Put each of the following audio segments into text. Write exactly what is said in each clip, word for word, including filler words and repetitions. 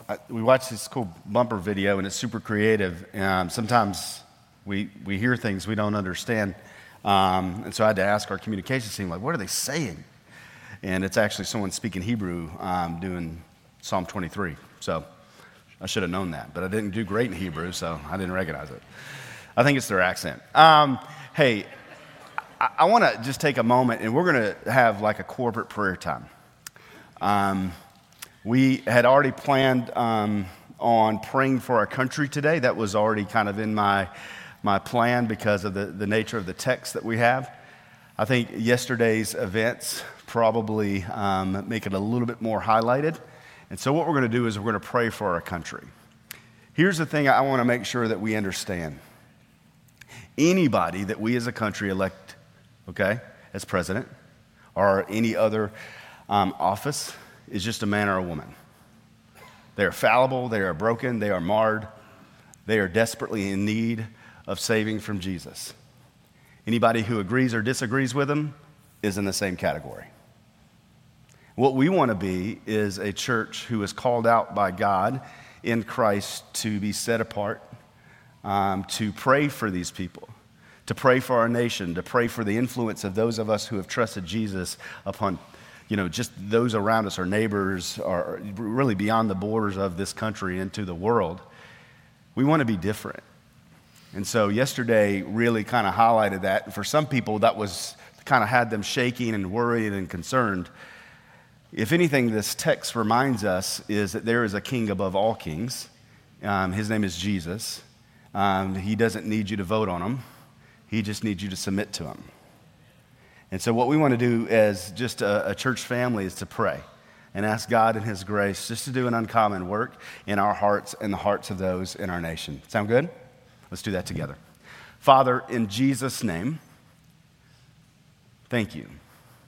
I, we watched this cool bumper video, and it's super creative. Um, sometimes we we hear things we don't understand, um, and so I had to ask our communications team, like, what are they saying? And it's actually someone speaking Hebrew um, doing Psalm twenty-three. So I should have known that, but I didn't do great in Hebrew, so I didn't recognize it. I think it's their accent. Um, hey, I, I want to just take a moment, and we're going to have like a corporate prayer time. Um, we had already planned um, on praying for our country today. That was already kind of in my my plan because of the, the nature of the text that we have. I think yesterday's events probably um, make it a little bit more highlighted. And so what we're going to do is we're going to pray for our country. Here's the thing I want to make sure that we understand. Anybody that we as a country elect, okay, as president, or any other um, office is just a man or a woman. They are fallible, they are broken, they are marred, they are desperately in need of saving from Jesus. Anybody who agrees or disagrees with them is in the same category. What we want to be is a church who is called out by God in Christ to be set apart, um, to pray for these people, to pray for our nation, to pray for the influence of those of us who have trusted Jesus upon, you know, just those around us, our neighbors, or really beyond the borders of this country into the world. We want to be different. And so yesterday really kind of highlighted that. And for some people, that was kind of had them shaking and worried and concerned. If anything, this text reminds us is that there is a king above all kings. Um, his name is Jesus. Um, he doesn't need you to vote on him. He just needs you to submit to him. And so what we want to do as just a, a church family is to pray and ask God in his grace just to do an uncommon work in our hearts and the hearts of those in our nation. Sound good? Let's do that together. Father, in Jesus' name, thank you.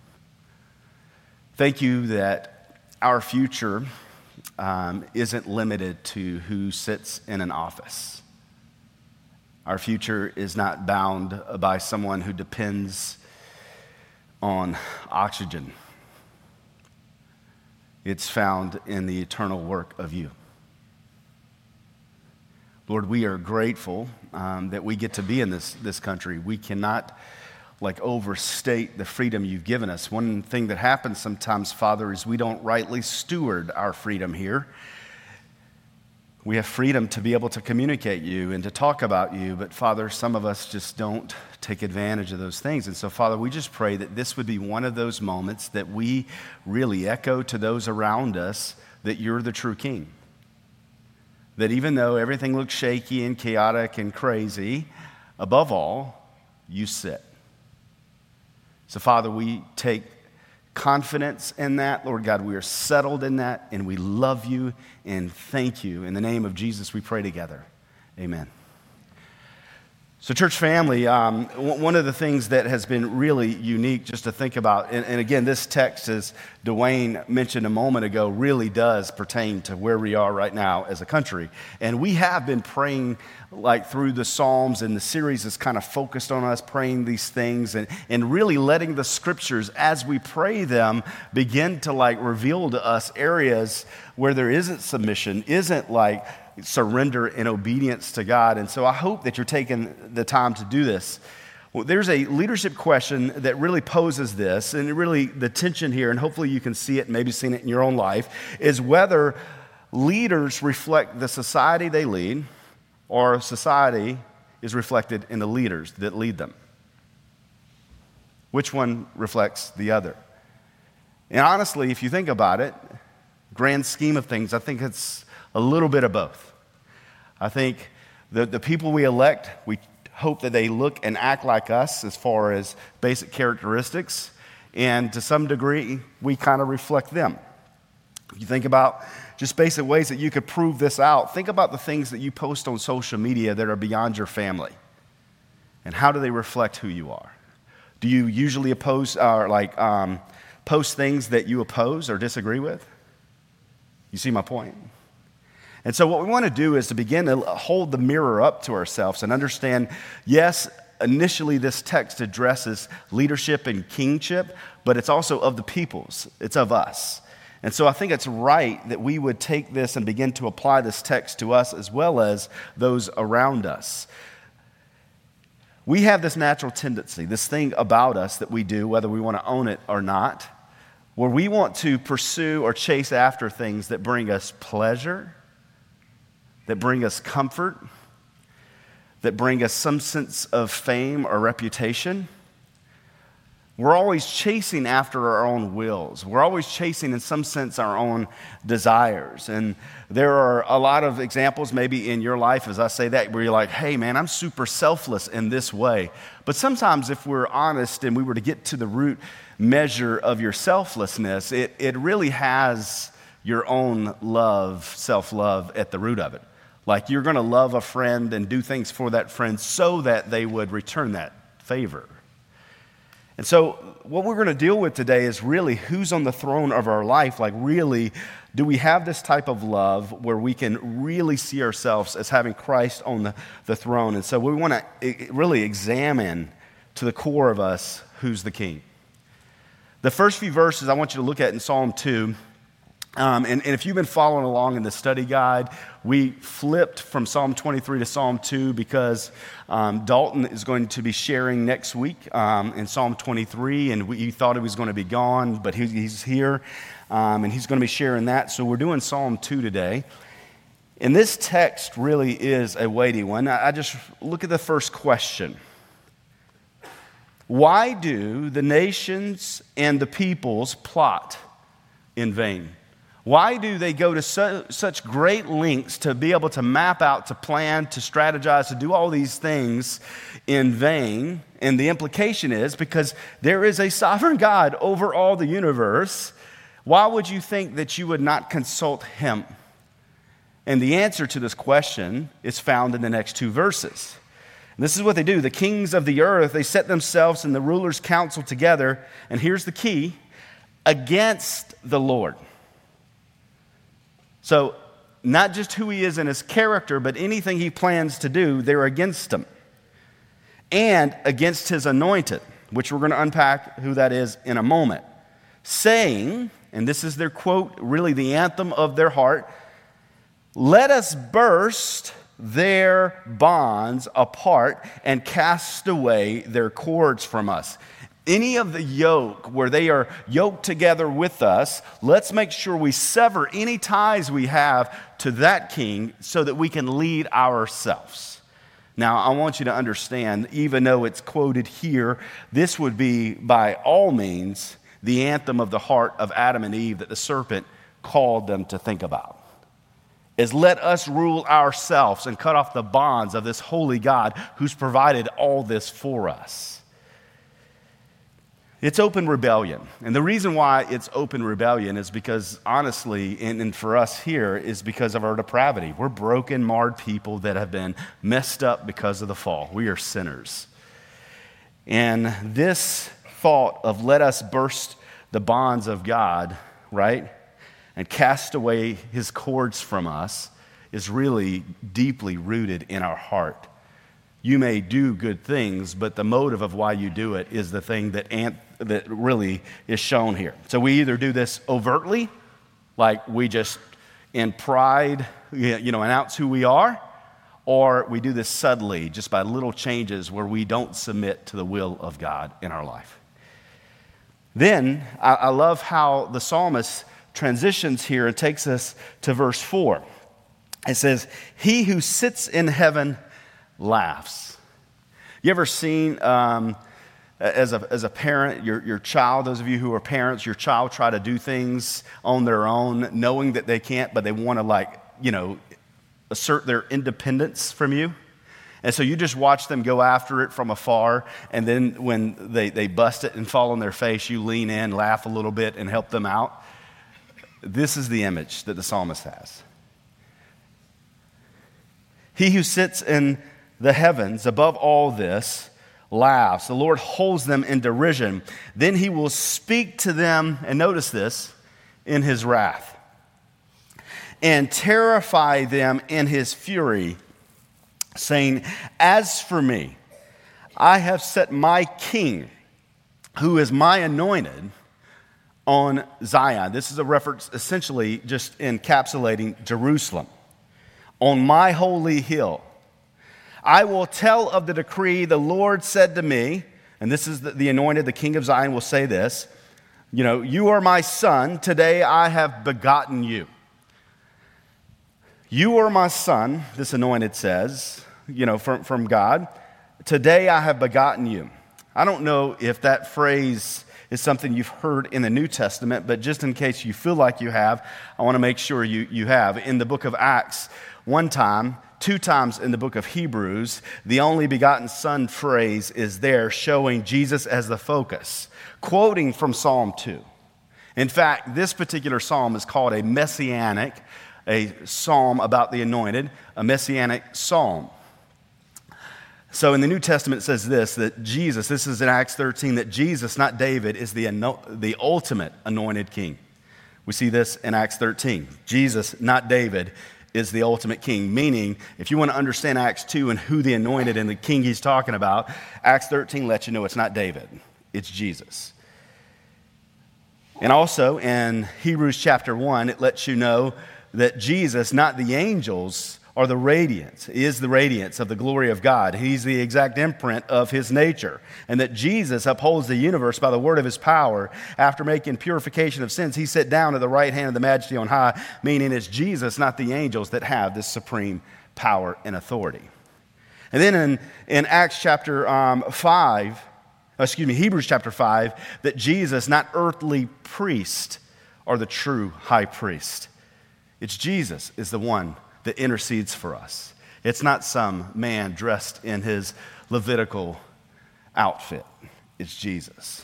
Thank you that our future um, isn't limited to who sits in an office. Our future is not bound by someone who depends on oxygen. It's found in the eternal work of you. Lord, we are grateful um, that we get to be in this, this country. We cannot like overstate the freedom you've given us. One thing that happens sometimes, Father, is we don't rightly steward our freedom here. We have freedom to be able to communicate you and to talk about you, but Father, some of us just don't take advantage of those things. And so, Father, we just pray that this would be one of those moments that we really echo to those around us that you're the true King. That even though everything looks shaky and chaotic and crazy, above all, you sit. So, Father, we take confidence in that. Lord God, we are settled in that, and we love you and thank you. In the name of Jesus, we pray together. Amen. So, church family, um, one of the things that has been really unique just to think about, and, and again, this text, as Dwayne mentioned a moment ago, really does pertain to where we are right now as a country. And we have been praying like through the Psalms, and the series is kind of focused on us praying these things and, and really letting the scriptures, as we pray them, begin to like reveal to us areas where there isn't submission, isn't like surrender and obedience to God. And so I hope that you're taking the time to do this. Well, there's a leadership question that really poses this, and really the tension here, and hopefully you can see it, maybe seen it in your own life, is whether leaders reflect the society they lead, or society is reflected in the leaders that lead them. Which one reflects the other? And honestly, if you think about it, grand scheme of things, I think it's a little bit of both. I think the, the people we elect, we hope that they look and act like us as far as basic characteristics, and to some degree, we kind of reflect them. If you think about just basic ways that you could prove this out, think about the things that you post on social media that are beyond your family, and how do they reflect who you are? Do you usually oppose, or like um, post things that you oppose or disagree with? You see my point? And so what we want to do is to begin to hold the mirror up to ourselves and understand, yes, initially this text addresses leadership and kingship, but it's also of the peoples. It's of us. And so I think it's right that we would take this and begin to apply this text to us as well as those around us. We have this natural tendency, this thing about us that we do, whether we want to own it or not, where we want to pursue or chase after things that bring us pleasure, that bring us comfort, that bring us some sense of fame or reputation. We're always chasing after our own wills. We're always chasing, in some sense, our own desires. And there are a lot of examples maybe in your life, as I say that, where you're like, hey, man, I'm super selfless in this way. But sometimes if we're honest and we were to get to the root measure of your selflessness, it, it really has your own love, self-love at the root of it. Like you're going to love a friend and do things for that friend so that they would return that favor. And so what we're going to deal with today is really who's on the throne of our life. Like really, do we have this type of love where we can really see ourselves as having Christ on the, the throne? And so we want to really examine to the core of us who's the king. The first few verses I want you to look at in Psalm two. Um, and, and if you've been following along in the study guide, we flipped from Psalm twenty-three to Psalm two because um, Dalton is going to be sharing next week um, in Psalm twenty-three, and we thought he was going to be gone, but he, he's here, um, and he's going to be sharing that. So we're doing Psalm two today. And this text really is a weighty one. I, I just look at the first question. Why do the nations and the peoples plot in vain? Why do they go to su- such great lengths to be able to map out, to plan, to strategize, to do all these things in vain? And the implication is because there is a sovereign God over all the universe, why would you think that you would not consult him? And the answer to this question is found in the next two verses. And this is what they do. The kings of the earth, they set themselves and the rulers counsel together, and here's the key, against the Lord. So, not just who he is in his character, but anything he plans to do, they're against him. And against his anointed, which we're going to unpack who that is in a moment. Saying, and this is their quote, really the anthem of their heart, let us burst their bonds apart and cast away their cords from us. Any of the yoke where they are yoked together with us, let's make sure we sever any ties we have to that king so that we can lead ourselves. Now, I want you to understand, even though it's quoted here, this would be by all means the anthem of the heart of Adam and Eve that the serpent called them to think about. Is let us rule ourselves and cut off the bonds of this holy God who's provided all this for us. It's open rebellion. And the reason why it's open rebellion is because, honestly, and, and for us here, is because of our depravity. We're broken, marred people that have been messed up because of the fall. We are sinners. And this thought of let us burst the bonds of God, right, and cast away his cords from us is really deeply rooted in our heart. You may do good things, but the motive of why you do it is the thing that ant, that really is shown here. So we either do this overtly, like we just in pride, you know, announce who we are, or we do this subtly, just by little changes where we don't submit to the will of God in our life. Then I, I love how the psalmist transitions here and takes us to verse four. It says, "He who sits in heaven laughs." You ever seen, um, as a as a parent, your, your child, those of you who are parents, your child try to do things on their own, knowing that they can't, but they want to, like, you know, assert their independence from you? And so you just watch them go after it from afar, and then when they, they bust it and fall on their face, you lean in, laugh a little bit, and help them out. This is the image that the psalmist has. He who sits in the heavens above all this laughs. The Lord holds them in derision. Then he will speak to them, and notice this, in his wrath, and terrify them in his fury, saying, "As for me, I have set my king, who is my anointed, on Zion. This is a reference essentially just encapsulating Jerusalem. On my holy hill, I will tell of the decree the Lord said to me, and this is the, the anointed, the king of Zion will say this, you know, you are my son, today I have begotten you. You are my son, this anointed says, you know, from, from God, today I have begotten you. I don't know if that phrase is something you've heard in the New Testament, but just in case you feel like you have, I want to make sure you, you have. In the book of Acts, one time, two times in the book of Hebrews, the only begotten son phrase is there showing Jesus as the focus, quoting from Psalm two. In fact, this particular psalm is called a messianic, a psalm about the anointed, a messianic psalm. So in the New Testament it says this, that Jesus, this is in Acts thirteen, that Jesus, not David, is the, the ultimate anointed king. We see this in Acts thirteen. Jesus, not David, is the ultimate king, meaning if you want to understand Acts two and who the anointed and the king he's talking about, Acts thirteen lets you know it's not David, it's Jesus. And also in Hebrews chapter one, it lets you know that Jesus, not the angels, are the radiance, is the radiance of the glory of God. He's the exact imprint of his nature. And that Jesus upholds the universe by the word of his power. After making purification of sins, he sat down at the right hand of the majesty on high, meaning it's Jesus, not the angels, that have this supreme power and authority. And then in, in Acts chapter um, five, excuse me, Hebrews chapter five, that Jesus, not earthly priest, are the true high priest. It's Jesus is the one that intercedes for us. It's not some man dressed in his Levitical outfit. It's Jesus.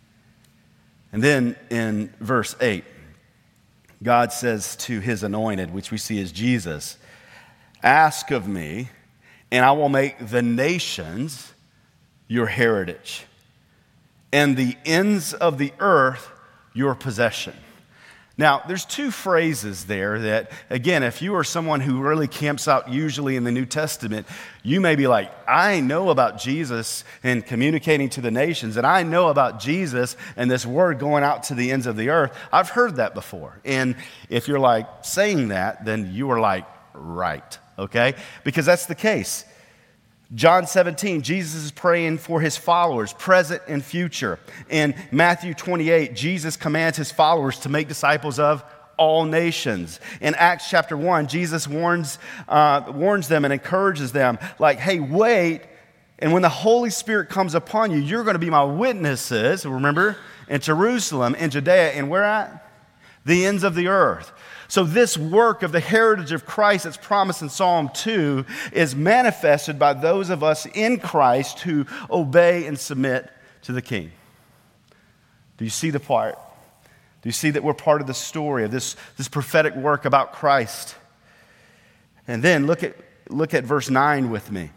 And then in verse eight, God says to his anointed, which we see as Jesus, ask of me, and I will make the nations your heritage, and the ends of the earth your possession. Now, there's two phrases there that, again, if you are someone who really camps out usually in the New Testament, you may be like, I know about Jesus and communicating to the nations, and I know about Jesus and this word going out to the ends of the earth. I've heard that before. And if you're like saying that, then you are like, right, okay? Because that's the case. John seventeen, Jesus is praying for his followers, present and future. In Matthew twenty-eight, Jesus commands his followers to make disciples of all nations. In Acts chapter one, Jesus warns, uh, warns them and encourages them, like, hey, wait, and when the Holy Spirit comes upon you, you're going to be my witnesses, remember, in Jerusalem, in Judea, and where at? The ends of the earth. So this work of the heritage of Christ that's promised in Psalm two is manifested by those of us in Christ who obey and submit to the King. Do you see the part? Do you see that we're part of the story of this, this prophetic work about Christ? And then look at, look at verse nine with me.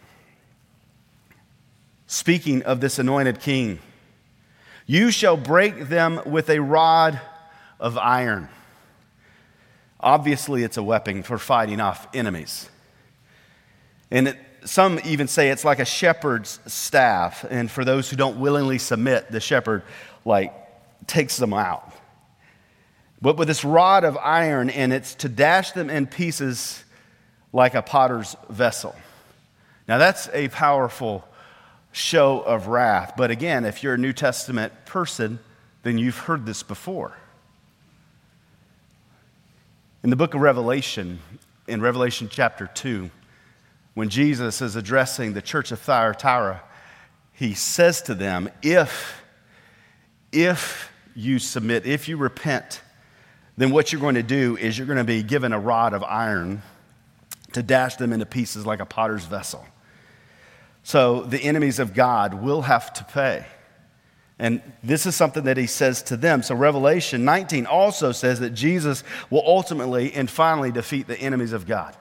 Speaking of this anointed king, you shall break them with a rod of iron. Obviously, it's a weapon for fighting off enemies. And it, some even say it's like a shepherd's staff. And for those who don't willingly submit, the shepherd, like, takes them out. But with this rod of iron, and it's to dash them in pieces like a potter's vessel. Now, that's a powerful show of wrath. But again, if you're a New Testament person, then you've heard this before. In the book of Revelation, in Revelation chapter two, when Jesus is addressing the church of Thyatira, he says to them, if, if you submit, if you repent, then what you're going to do is you're going to be given a rod of iron to dash them into pieces like a potter's vessel. So the enemies of God will have to pay. And this is something that he says to them. So Revelation nineteen also says that Jesus will ultimately and finally defeat the enemies of God.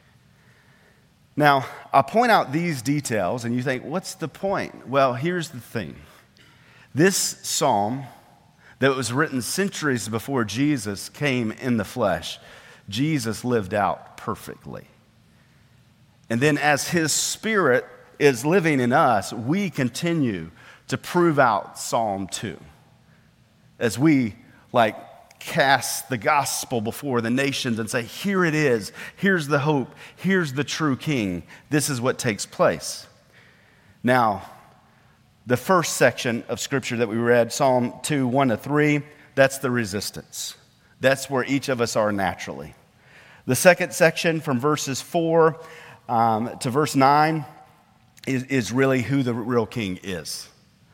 Now, I point out these details, and you think, what's the point? Well, here's the thing. This psalm that was written centuries before Jesus came in the flesh, Jesus lived out perfectly. And then as his Spirit is living in us, we continue to prove out Psalm two as we like cast the gospel before the nations and say, here it is, here's the hope, here's the true king. This is what takes place. Now, the first section of scripture that we read, Psalm two, one to three, that's the resistance. That's where each of us are naturally. The second section from verses four um, to verse nine is, is really who the real king is.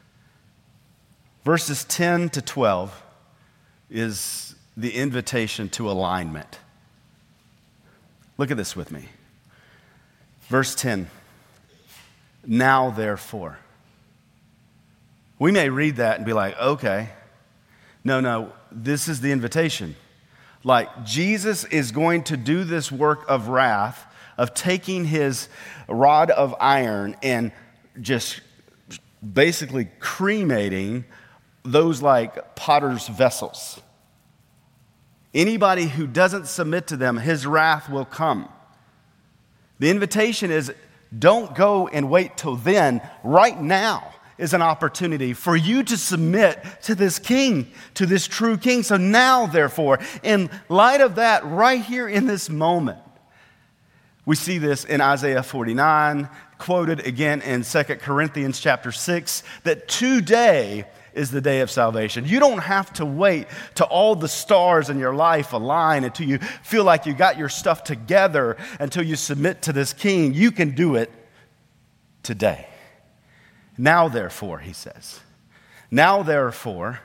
Verses ten to twelve is the invitation to alignment. Look at this with me. Verse ten, now therefore. We may read that and be like, okay, no, no, this is the invitation. Like, Jesus is going to do this work of wrath, of taking his rod of iron and just basically cremating those like potter's vessels. Anybody who doesn't submit to them, his wrath will come. The invitation is, don't go and wait till then. Right now is an opportunity for you to submit to this king, to this true king. So now, therefore, in light of that, right here in this moment, we see this in Isaiah forty-nine, quoted again in Second Corinthians chapter six, that today is the day of salvation. You don't have to wait till all the stars in your life align, until you feel like you got your stuff together, until you submit to this king. You can do it today. Now, therefore, he says, now, therefore,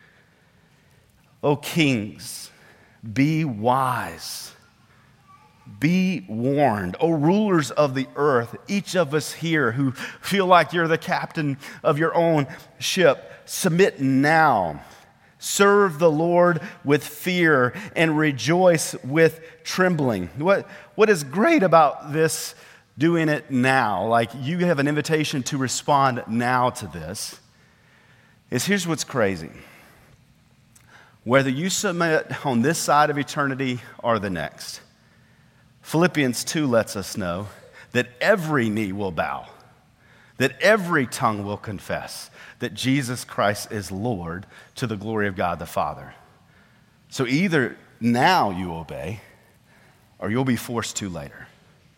O kings, be wise, be warned. O rulers of the earth, each of us here who feel like you're the captain of your own ship, submit now. Serve the Lord with fear and rejoice with trembling. What, what is great about this, doing it now, like you have an invitation to respond now to this, is here's what's crazy. Whether you submit on this side of eternity or the next, Philippians two lets us know that every knee will bow, that every tongue will confess that Jesus Christ is Lord, to the glory of God the Father. So either now you obey, or you'll be forced to later.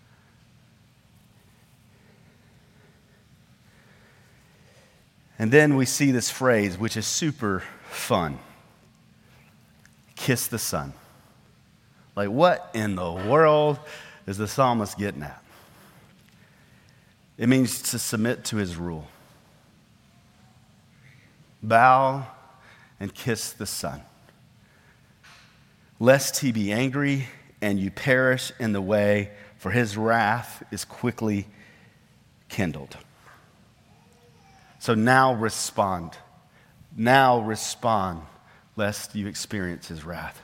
And then we see this phrase, which is super fun. Kiss the Son. Like, what in the world is the psalmist getting at? It means to submit to his rule. Bow and kiss the Son, lest he be angry and you perish in the way, for his wrath is quickly kindled. So now respond. Now respond, lest you experience his wrath.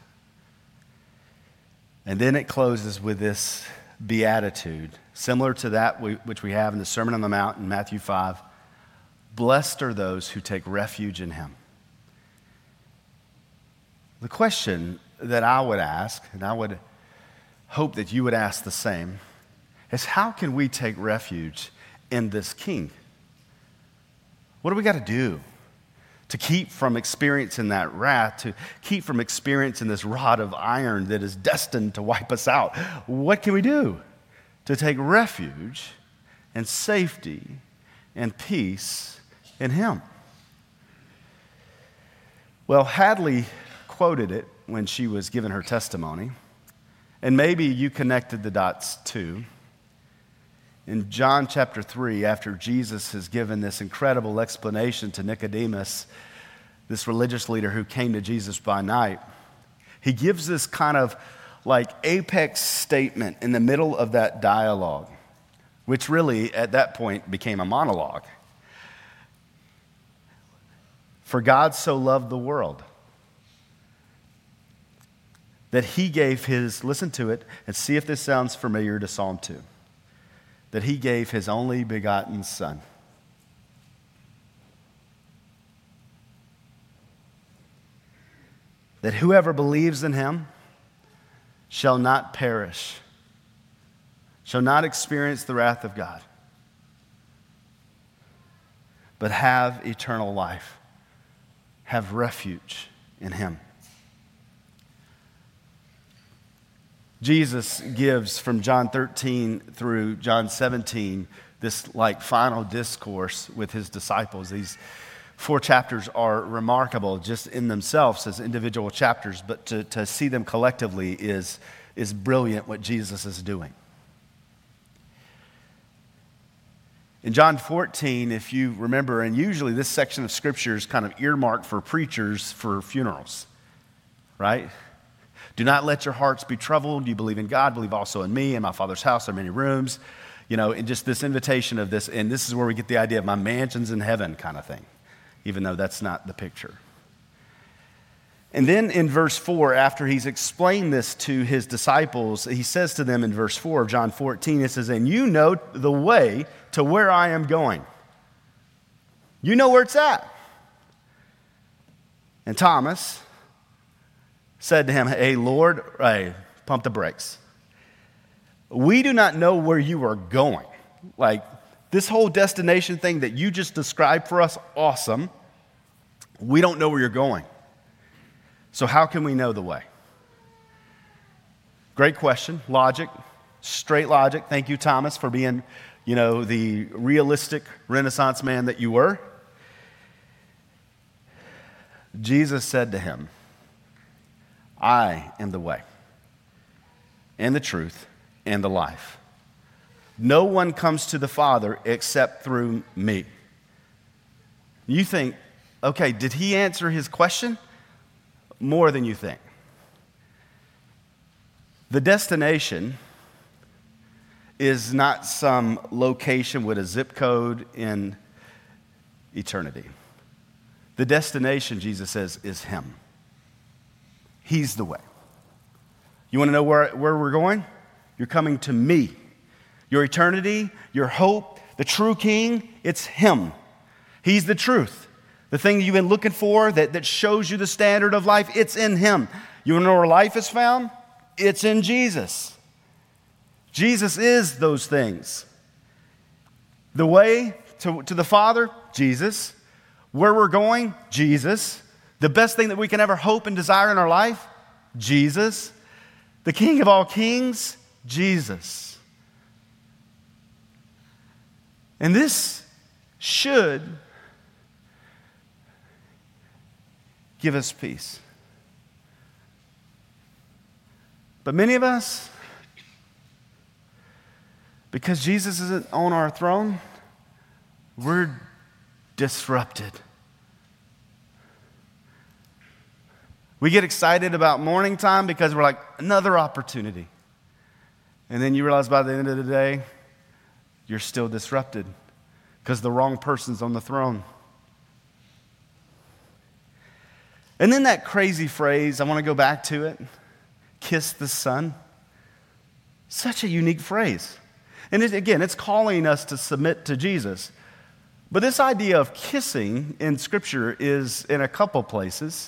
And then it closes with this beatitude, similar to that we, which we have in the Sermon on the Mount in Matthew five. Blessed are those who take refuge in him. The question that I would ask, and I would hope that you would ask the same, is how can we take refuge in this king? What do we got to do to keep from experiencing that wrath, to keep from experiencing this rod of iron that is destined to wipe us out? What can we do to take refuge and safety and peace in him? Well, Hadley quoted it when she was giving her testimony, and maybe you connected the dots too. In John chapter three, after Jesus has given this incredible explanation to Nicodemus, this religious leader who came to Jesus by night, he gives this kind of like apex statement in the middle of that dialogue, which really at that point became a monologue. For God so loved the world that he gave his, listen to it and see if this sounds familiar to Psalm two, that he gave his only begotten Son. That whoever believes in him shall not perish, shall not experience the wrath of God, but have eternal life, have refuge in him. Jesus gives from John thirteen through John seventeen this like final discourse with his disciples. These four chapters are remarkable just in themselves as individual chapters, but to, to see them collectively is, is brilliant what Jesus is doing. In John fourteen, if you remember, and usually this section of scripture is kind of earmarked for preachers for funerals, right? Do not let your hearts be troubled. You believe in God, believe also in me. In my Father's house are many rooms. You know, and just this invitation of this, and this is where we get the idea of my mansions in heaven kind of thing, even though that's not the picture. And then in verse four, after he's explained this to his disciples, he says to them in verse four of John fourteen, it says, and you know the way to where I am going. You know where it's at. And Thomas said to him, hey, Lord, hey, pump the brakes. We do not know where you are going. Like, this whole destination thing that you just described for us, awesome. We don't know where you're going. So how can we know the way? Great question. Logic, straight logic. Thank you, Thomas, for being, you know, the realistic Renaissance man that you were. Jesus said to him, I am the way and the truth and the life. No one comes to the Father except through me. You think, okay, did he answer his question? More than you think. The destination is not some location with a zip code in eternity. The destination, Jesus says, is him. He's the way. You want to know where, where we're going? You're coming to me. Your eternity, your hope, the true king, it's him. He's the truth. The thing you've been looking for that, that shows you the standard of life, it's in him. You want to know where life is found? It's in Jesus. Jesus is those things. The way to, to the Father, Jesus. Where we're going, Jesus. The best thing that we can ever hope and desire in our life, Jesus. The King of all kings, Jesus. And this should give us peace. But many of us, because Jesus isn't on our throne, we're disrupted. We get excited about morning time because we're like, another opportunity. And then you realize by the end of the day, you're still disrupted because the wrong person's on the throne. And then that crazy phrase, I want to go back to it, kiss the Son. Such a unique phrase. And it, again, it's calling us to submit to Jesus. But this idea of kissing in Scripture is in a couple places.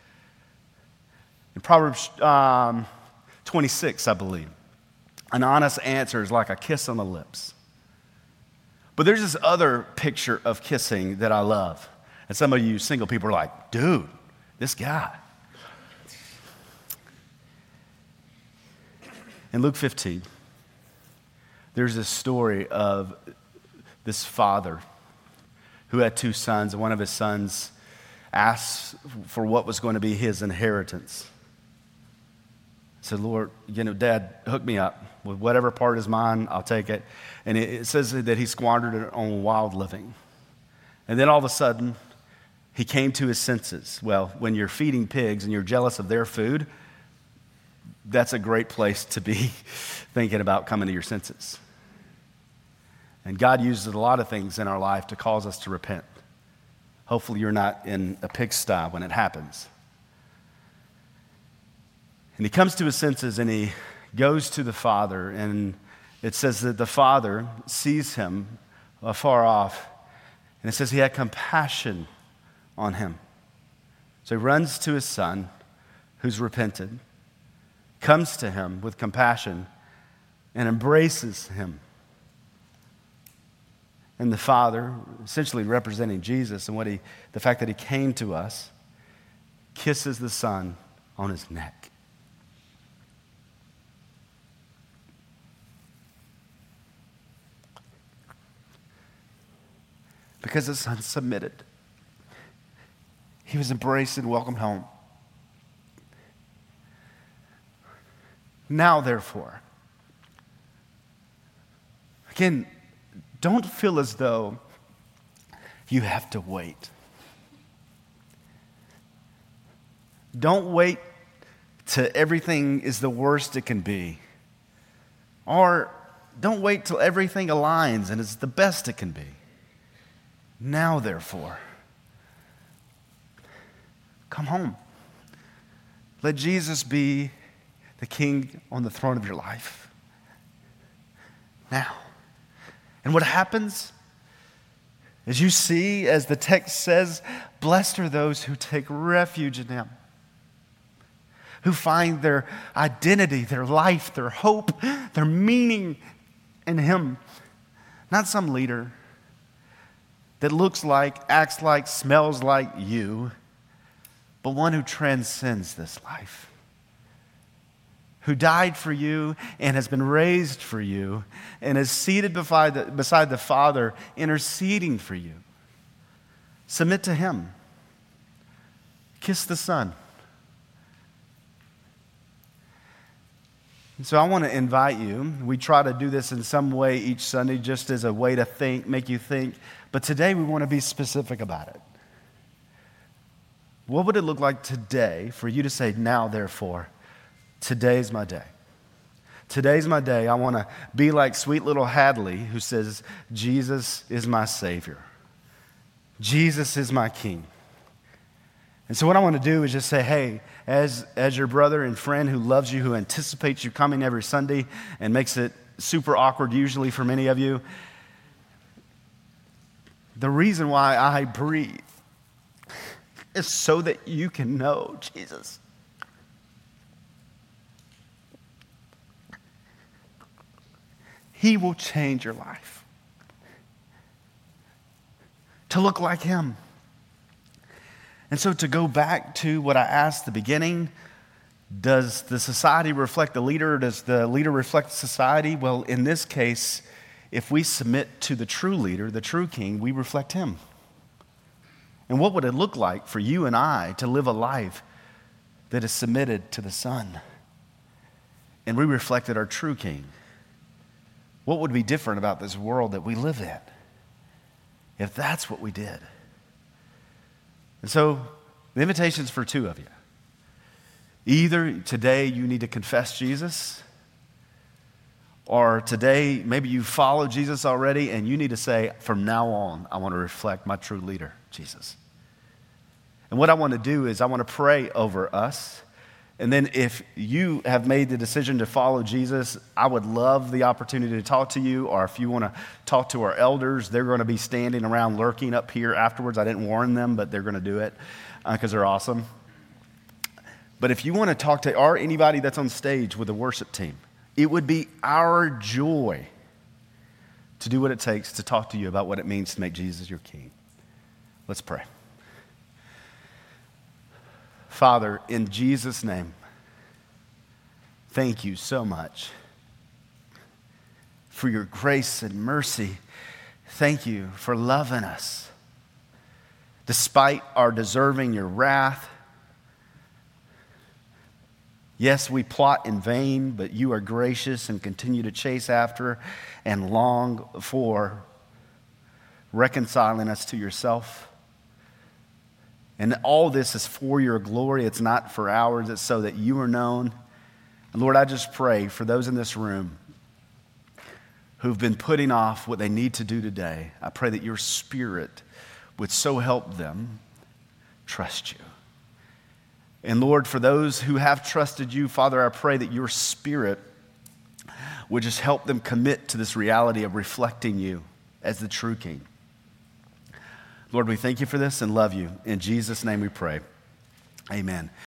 In Proverbs um, twenty-six, I believe, an honest answer is like a kiss on the lips. But there's this other picture of kissing that I love. And some of you single people are like, dude, this guy. In Luke fifteen, there's this story of this father who had two sons, and one of his sons asked for what was going to be his inheritance. He said, Lord, you know, Dad, hook me up with whatever part is mine, I'll take it. And it, it says that he squandered it on wild living. And then all of a sudden, he came to his senses. Well, when you're feeding pigs and you're jealous of their food, that's a great place to be thinking about coming to your senses. And God uses a lot of things in our life to cause us to repent. Hopefully you're not in a pigsty when it happens. And he comes to his senses and he goes to the Father, and it says that the Father sees him afar off, and it says he had compassion on him. So he runs to his son who's repented, comes to him with compassion, and embraces him. And the Father, essentially representing Jesus and what he, the fact that he came to us, kisses the Son on his neck. because his son submitted. He was embraced and welcomed home. Now, therefore, again, don't feel as though you have to wait. Don't wait till everything is the worst it can be. Or don't wait till everything aligns and it's the best it can be. Now, therefore, come home. Let Jesus be the king on the throne of your life. Now. And what happens? As you see, as the text says, blessed are those who take refuge in him, who find their identity, their life, their hope, their meaning in him. Not some leader that looks like, acts like, smells like you, but one who transcends this life, who died for you and has been raised for you and is seated beside the, beside the Father, interceding for you. Submit to him. Kiss the Son. And so I want to invite you. We try to do this in some way each Sunday just as a way to think, make you think. But today we want to be specific about it. What would it look like today for you to say, now therefore, today's my day. Today's my day. I want to be like sweet little Hadley who says, Jesus is my Savior. Jesus is my King. And so what I want to do is just say, hey, as, as your brother and friend who loves you, who anticipates you coming every Sunday and makes it super awkward usually for many of you, the reason why I breathe is so that you can know Jesus. He will change your life to look like him. And so to go back to what I asked at the beginning, does the society reflect the leader? Or does the leader reflect society? Well, in this case, if we submit to the true leader, the true king, we reflect him. And what would it look like for you and I to live a life that is submitted to the Son? And we reflected our true king. What would be different about this world that we live in if that's what we did? And so the invitation's for two of you. Either today you need to confess Jesus, or today maybe you follow Jesus already and you need to say, from now on, I want to reflect my true leader, Jesus. And what I want to do is I want to pray over us. And then if you have made the decision to follow Jesus, I would love the opportunity to talk to you. Or if you want to talk to our elders, they're going to be standing around lurking up here afterwards. I didn't warn them, but they're going to do it because uh, they're awesome. But if you want to talk to or anybody that's on stage with the worship team, it would be our joy to do what it takes to talk to you about what it means to make Jesus your King. Let's pray. Father, in Jesus' name, thank you so much for your grace and mercy. Thank you for loving us despite our deserving your wrath. Yes, we plot in vain, but you are gracious and continue to chase after and long for reconciling us to yourself. And all this is for your glory. It's not for ours. It's so that you are known. And Lord, I just pray for those in this room who've been putting off what they need to do today. I pray that your Spirit would so help them trust you. And Lord, for those who have trusted you, Father, I pray that your Spirit would just help them commit to this reality of reflecting you as the true King. Lord, we thank you for this and love you. In Jesus' name we pray. Amen.